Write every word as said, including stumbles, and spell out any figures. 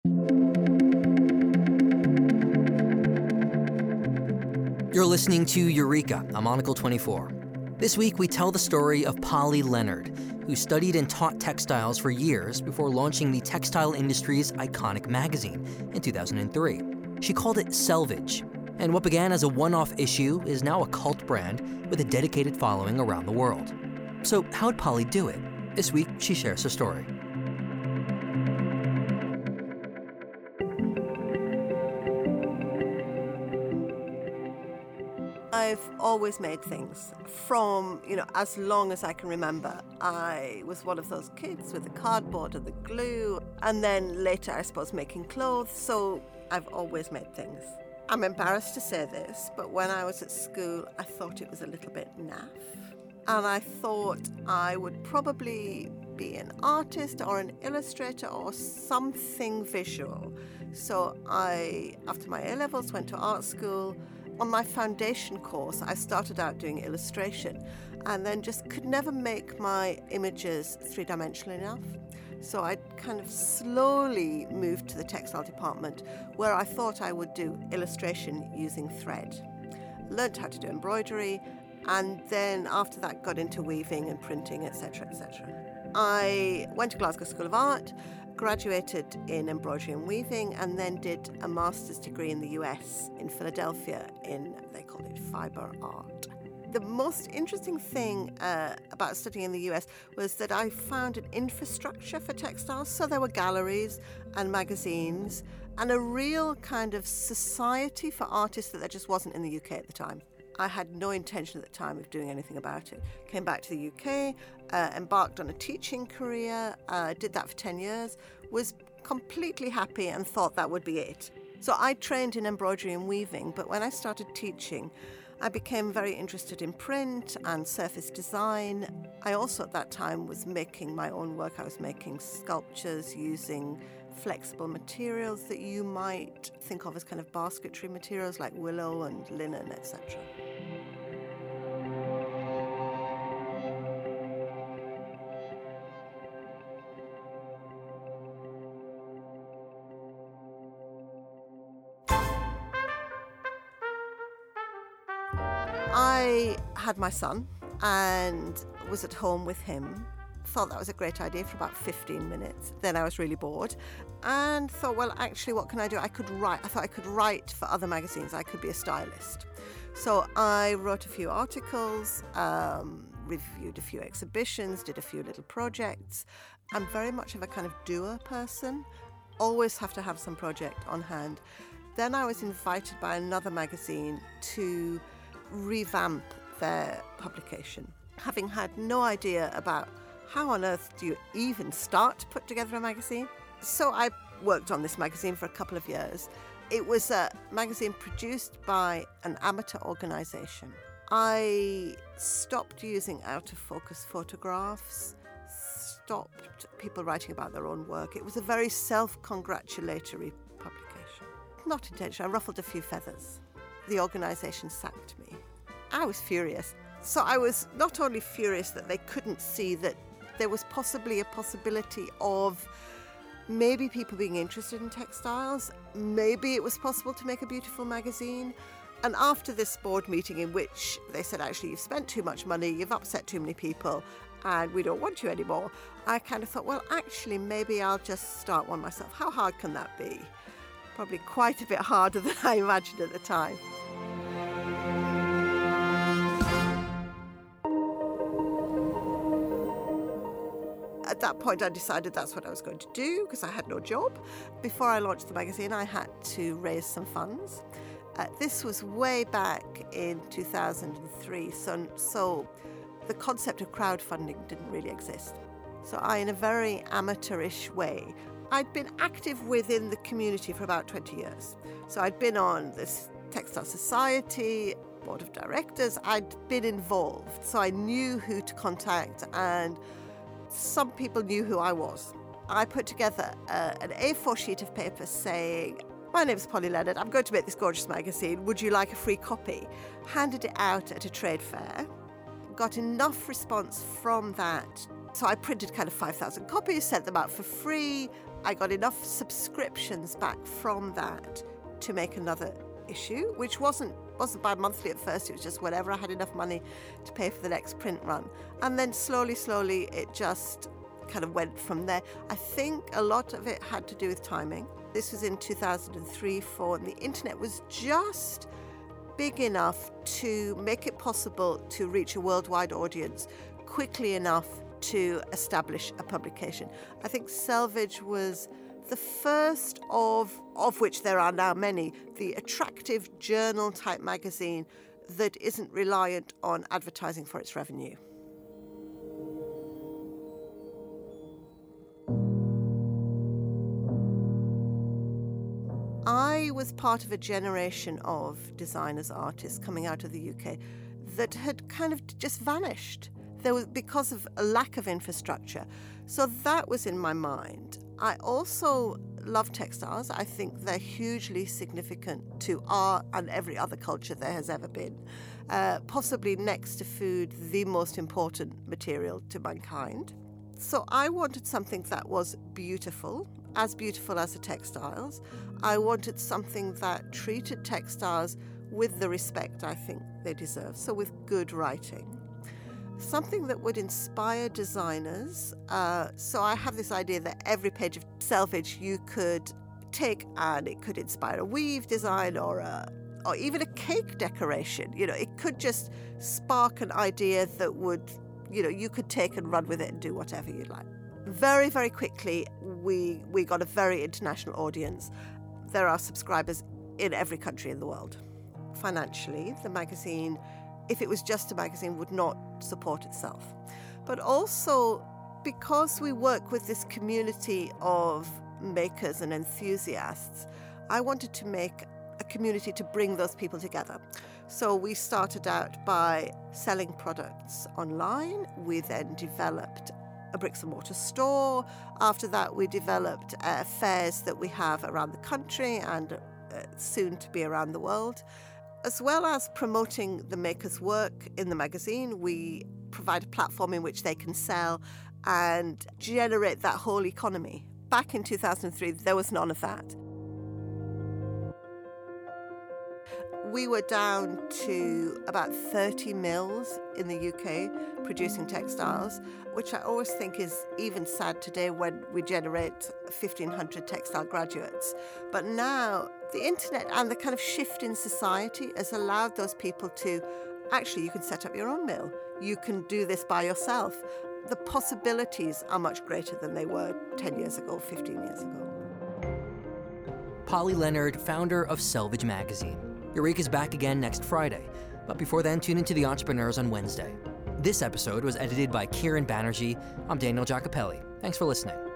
You're listening to Eureka on Monocle twenty-four. This week, we tell the story of Polly Leonard, who studied and taught textiles for years before launching the textile industry's iconic magazine in two thousand three. She called it Selvage, and what began as a one-off issue is now a cult brand with a dedicated following around the world. So how'd Polly do it? This week, she shares her story. I've always made things from, you know, as long as I can remember. I was one of those kids with the cardboard and the glue, and then later, I suppose, making clothes. So I've always made things. I'm embarrassed to say this, but when I was at school, I thought it was a little bit naff. And I thought I would probably be an artist or an illustrator or something visual. So I, after my A-levels, went to art school. On my foundation course, I started out doing illustration and then just could never make my images three-dimensional enough. So I kind of slowly moved to the textile department where I thought I would do illustration using thread. Learned how to do embroidery, and then after that got into weaving and printing, et cetera, et cetera. I went to Glasgow School of Art, graduated in embroidery and weaving, and then did a master's degree in the U S, in Philadelphia, in, they call it fiber art. The most interesting thing uh, about studying in the U S was that I found an infrastructure for textiles. So there were galleries and magazines and a real kind of society for artists that there just wasn't in the U K at the time. I had no intention at the time of doing anything about it. Came back to the U K, uh, embarked on a teaching career, uh, did that for ten years, was completely happy and thought that would be it. So I trained in embroidery and weaving, but when I started teaching, I became very interested in print and surface design. I also at that time was making my own work. I was making sculptures using flexible materials that you might think of as kind of basketry materials like willow and linen, et cetera. I had my son and was at home with him. Thought that was a great idea for about fifteen minutes. Then I was really bored and thought, well, actually, what can I do? I could write. I thought I could write for other magazines. I could be a stylist. So I wrote a few articles, um, reviewed a few exhibitions, did a few little projects. I'm very much of a kind of doer person. Always have to have some project on hand. Then I was invited by another magazine to revamp their publication, having had no idea about how on earth do you even start to put together a magazine? So I worked on this magazine for a couple of years. It was a magazine produced by an amateur organisation. I stopped using out-of-focus photographs, stopped people writing about their own work. It was a very self-congratulatory publication. Not intentional, I ruffled a few feathers. The organisation sacked me. I was furious. So I was not only furious that they couldn't see that there was possibly a possibility of maybe people being interested in textiles, maybe it was possible to make a beautiful magazine. And after this board meeting in which they said, actually, you've spent too much money, you've upset too many people, and we don't want you anymore, I kind of thought, well, actually, maybe I'll just start one myself. How hard can that be? Probably quite a bit harder than I imagined at the time. At that point, I decided that's what I was going to do because I had no job. Before I launched the magazine, I had to raise some funds. Uh, this was way back in two thousand three, so, so the concept of crowdfunding didn't really exist. So I, in a very amateurish way, I'd been active within the community for about twenty years. So I'd been on this Textile Society, board of directors, I'd been involved. So I knew who to contact and some people knew who I was. I put together uh, an A four sheet of paper saying, my name's Polly Leonard, I'm going to make this gorgeous magazine, would you like a free copy? Handed it out at a trade fair, got enough response from that. So I printed kind of five thousand copies, sent them out for free, I got enough subscriptions back from that to make another issue, which wasn't wasn't bi-monthly at first. It was just whenever I had enough money to pay for the next print run. And then slowly, slowly, it just kind of went from there. I think a lot of it had to do with timing. This was in two thousand three, four, and the internet was just big enough to make it possible to reach a worldwide audience quickly enough to establish a publication. I think Selvage was the first of, of which there are now many, the attractive journal-type magazine that isn't reliant on advertising for its revenue. I was part of a generation of designers, artists coming out of the U K that had kind of just vanished. There was because of a lack of infrastructure. So that was in my mind. I also love textiles. I think they're hugely significant to our and every other culture there has ever been. Uh, possibly next to food, the most important material to mankind. So I wanted something that was beautiful, as beautiful as the textiles. I wanted something that treated textiles with the respect I think they deserve, so with good writing. Something that would inspire designers. Uh, so I have this idea that every page of Selvage you could take and it could inspire a weave design or a, or even a cake decoration. You know, it could just spark an idea that would, you know, you could take and run with it and do whatever you like. Very, very quickly, we we got a very international audience. There are subscribers in every country in the world. Financially, the magazine, if it was just a magazine, would not support itself. But also, because we work with this community of makers and enthusiasts, I wanted to make a community to bring those people together. So we started out by selling products online. We then developed a bricks and mortar store. After that, we developed uh, fairs that we have around the country and uh, soon to be around the world. As well as promoting the makers' work in the magazine, we provide a platform in which they can sell and generate that whole economy. Back in two thousand three, there was none of that. We were down to about thirty mills in the U K producing textiles, which I always think is even sad today when we generate fifteen hundred textile graduates. But now the internet and the kind of shift in society has allowed those people to, actually, you can set up your own mill. You can do this by yourself. The possibilities are much greater than they were ten years ago, fifteen years ago. Polly Leonard, founder of Selvage Magazine. Eureka's back again next Friday, but before then, tune into The Entrepreneurs on Wednesday. This episode was edited by Kieran Banerjee. I'm Daniel Giacopelli. Thanks for listening.